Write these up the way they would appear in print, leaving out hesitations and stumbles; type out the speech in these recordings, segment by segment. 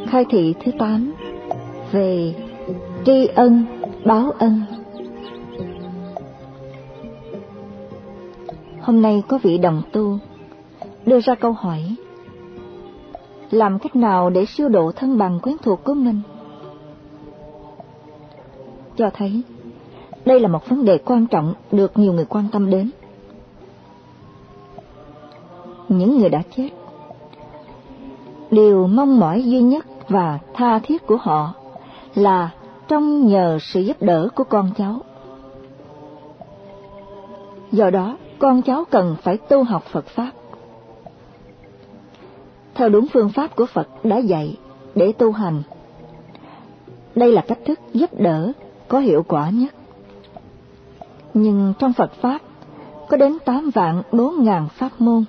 Khai thị thứ 8 về tri ân báo ân. Hôm nay có vị đồng tu đưa ra câu hỏi: làm cách nào để siêu độ thân bằng quyến thuộc của mình? Cho thấy đây là một vấn đề quan trọng được nhiều người quan tâm đến. Những người đã chết, điều mong mỏi duy nhất và tha thiết của họ là trông nhờ sự giúp đỡ của con cháu. Do đó, con cháu cần phải tu học Phật Pháp theo đúng phương pháp của Phật đã dạy để tu hành. Đây là cách thức giúp đỡ có hiệu quả nhất. Nhưng trong Phật Pháp có đến 8.400.000 pháp môn.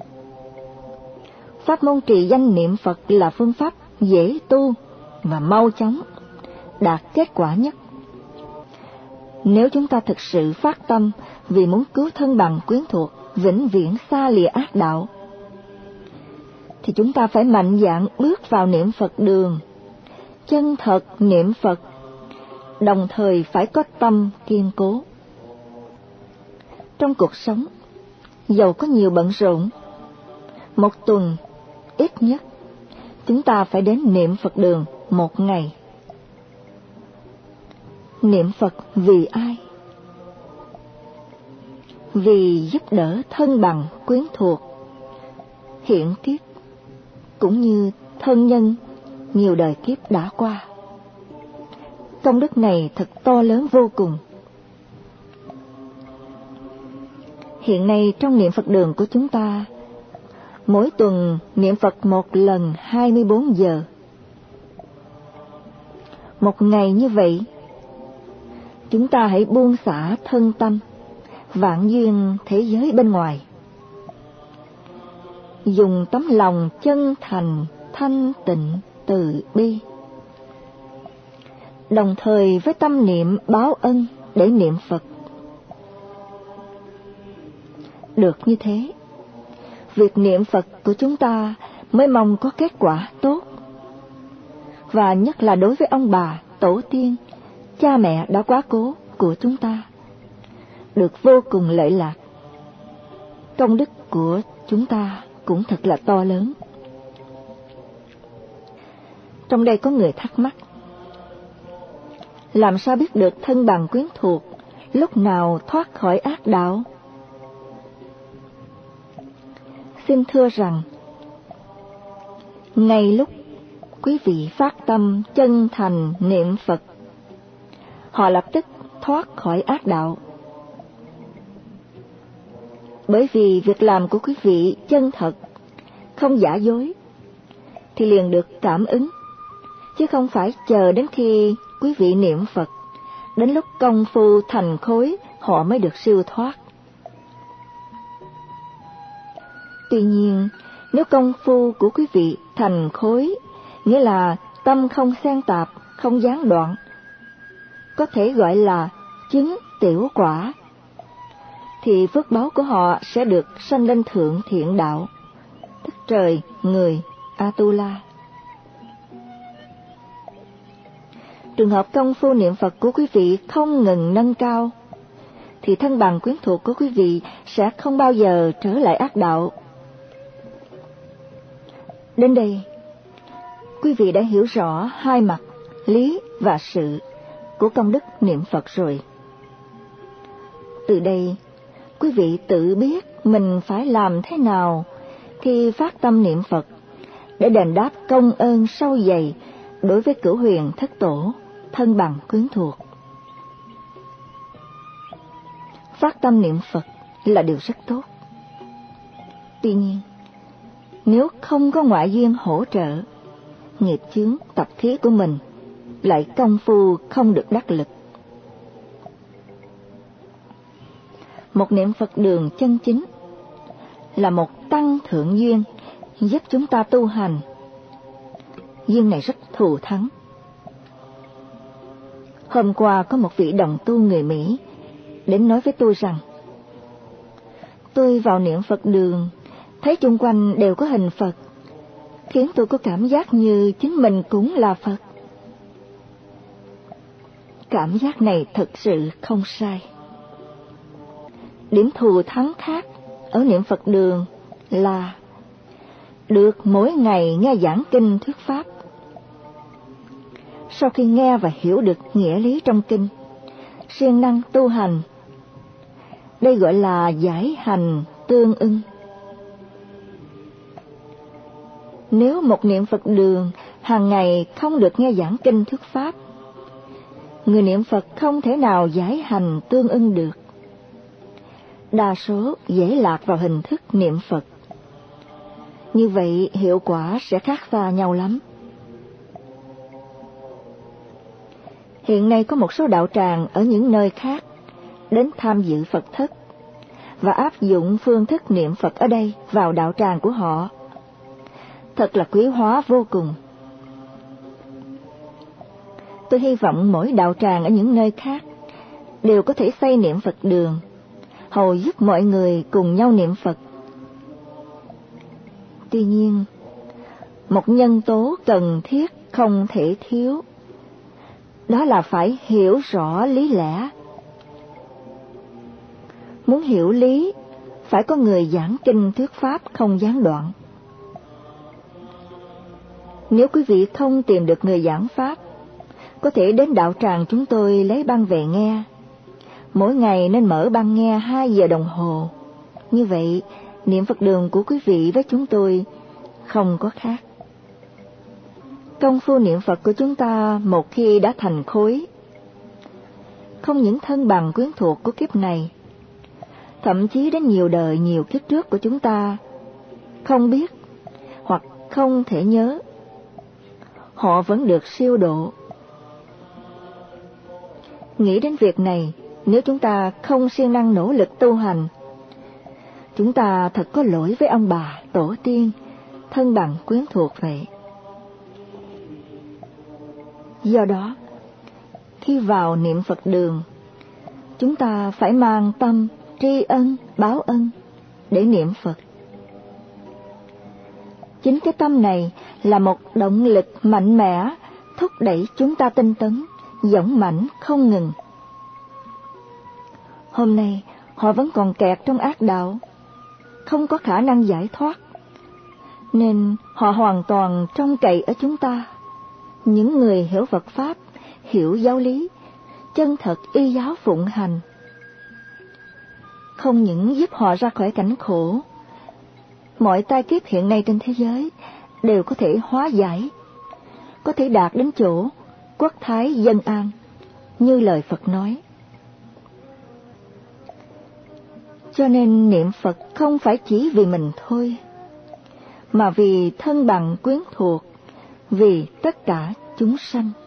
Pháp môn trì danh niệm Phật là phương pháp dễ tu và mau chóng đạt kết quả nhất. Nếu chúng ta thực sự phát tâm vì muốn cứu thân bằng quyến thuộc vĩnh viễn xa lìa ác đạo, thì chúng ta phải mạnh dạn bước vào niệm Phật đường, chân thật niệm Phật, đồng thời phải có tâm kiên cố. Trong cuộc sống, dầu có nhiều bận rộn, một tuần ít nhất chúng ta phải đến niệm Phật đường một ngày. Niệm Phật vì ai? Vì giúp đỡ thân bằng quyến thuộc hiện kiếp cũng như thân nhân nhiều đời kiếp đã qua. Công đức này thật to lớn vô cùng. Hiện nay trong niệm Phật đường của chúng ta, mỗi tuần niệm Phật một lần 24 giờ. Một ngày như vậy, chúng ta hãy buông xả thân tâm, vạn duyên thế giới bên ngoài. Dùng tấm lòng chân thành, thanh tịnh, từ bi, đồng thời với tâm niệm báo ân để niệm Phật. Được như thế, việc niệm Phật của chúng ta mới mong có kết quả tốt. Và nhất là đối với ông bà, tổ tiên, cha mẹ đã quá cố của chúng ta, được vô cùng lợi lạc. Công đức của chúng ta cũng thật là to lớn. Trong đây có người thắc mắc: làm sao biết được thân bằng quyến thuộc lúc nào thoát khỏi ác đạo? Xin thưa rằng, ngay lúc quý vị phát tâm chân thành niệm Phật, họ lập tức thoát khỏi ác đạo. Bởi vì việc làm của quý vị chân thật, không giả dối, thì liền được cảm ứng, chứ không phải chờ đến khi quý vị niệm Phật, đến lúc công phu thành khối họ mới được siêu thoát. Tuy nhiên, nếu công phu của quý vị thành khối, nghĩa là tâm không xen tạp, không gián đoạn, có thể gọi là chứng tiểu quả, thì phước báu của họ sẽ được sanh lên thượng thiện đạo, tức trời, người, Atula. Trường hợp công phu niệm Phật của quý vị không ngừng nâng cao, thì thân bằng quyến thuộc của quý vị sẽ không bao giờ trở lại ác đạo. Đến đây, quý vị đã hiểu rõ hai mặt, lý và sự của công đức niệm Phật rồi. Từ đây, quý vị tự biết mình phải làm thế nào khi phát tâm niệm Phật để đền đáp công ơn sâu dày đối với cửu huyền thất tổ, thân bằng quyến thuộc. Phát tâm niệm Phật là điều rất tốt. Tuy nhiên, nếu không có ngoại duyên hỗ trợ, nghiệp chướng tập khí của mình lại công phu không được đắc lực. Một niệm Phật đường chân chính là một tăng thượng duyên giúp chúng ta tu hành. Duyên này rất thù thắng. Hôm qua có một vị đồng tu người Mỹ đến nói với tôi rằng: tôi vào niệm Phật đường, thấy chung quanh đều có hình Phật, khiến tôi có cảm giác như chính mình cũng là Phật. Cảm giác này thực sự không sai. Điểm thù thắng khác ở niệm Phật đường là được mỗi ngày nghe giảng kinh thuyết pháp. Sau khi nghe và hiểu được nghĩa lý trong kinh, siêng năng tu hành. Đây gọi là giải hành tương ưng. Nếu một niệm Phật đường hàng ngày không được nghe giảng kinh thuyết pháp, người niệm Phật không thể nào giải hành tương ưng được. Đa số dễ lạc vào hình thức niệm Phật. Như vậy hiệu quả sẽ khác xa nhau lắm. Hiện nay có một số đạo tràng ở những nơi khác đến tham dự Phật thất và áp dụng phương thức niệm Phật ở đây vào đạo tràng của họ. Thật là quý hóa vô cùng. Tôi hy vọng mỗi đạo tràng ở những nơi khác đều có thể xây niệm Phật đường, hầu giúp mọi người cùng nhau niệm Phật. Tuy nhiên, một nhân tố cần thiết không thể thiếu, đó là phải hiểu rõ lý lẽ. Muốn hiểu lý, phải có người giảng kinh thuyết pháp không gián đoạn. Nếu quý vị không tìm được người giảng pháp, có thể đến đạo tràng chúng tôi lấy băng về nghe. Mỗi ngày nên mở băng nghe 2 giờ đồng hồ. Như vậy, niệm Phật đường của quý vị với chúng tôi không có khác. Công phu niệm Phật của chúng ta một khi đã thành khối, không những thân bằng quyến thuộc của kiếp này, thậm chí đến nhiều đời nhiều kiếp trước của chúng ta không biết hoặc không thể nhớ, họ vẫn được siêu độ. Nghĩ đến việc này, nếu chúng ta không siêng năng nỗ lực tu hành, chúng ta thật có lỗi với ông bà, tổ tiên, thân bằng quyến thuộc vậy. Do đó, khi vào niệm Phật đường, chúng ta phải mang tâm tri ân, báo ân để niệm Phật. Chính cái tâm này là một động lực mạnh mẽ thúc đẩy chúng ta tinh tấn, dũng mãnh không ngừng. Hôm nay, họ vẫn còn kẹt trong ác đạo, không có khả năng giải thoát, nên họ hoàn toàn trông cậy ở chúng ta, những người hiểu Phật Pháp, hiểu giáo lý, chân thật y giáo phụng hành. Không những giúp họ ra khỏi cảnh khổ, mọi tai kiếp hiện nay trên thế giới đều có thể hóa giải, có thể đạt đến chỗ quốc thái dân an, như lời Phật nói. Cho nên niệm Phật không phải chỉ vì mình thôi, mà vì thân bằng quyến thuộc, vì tất cả chúng sanh.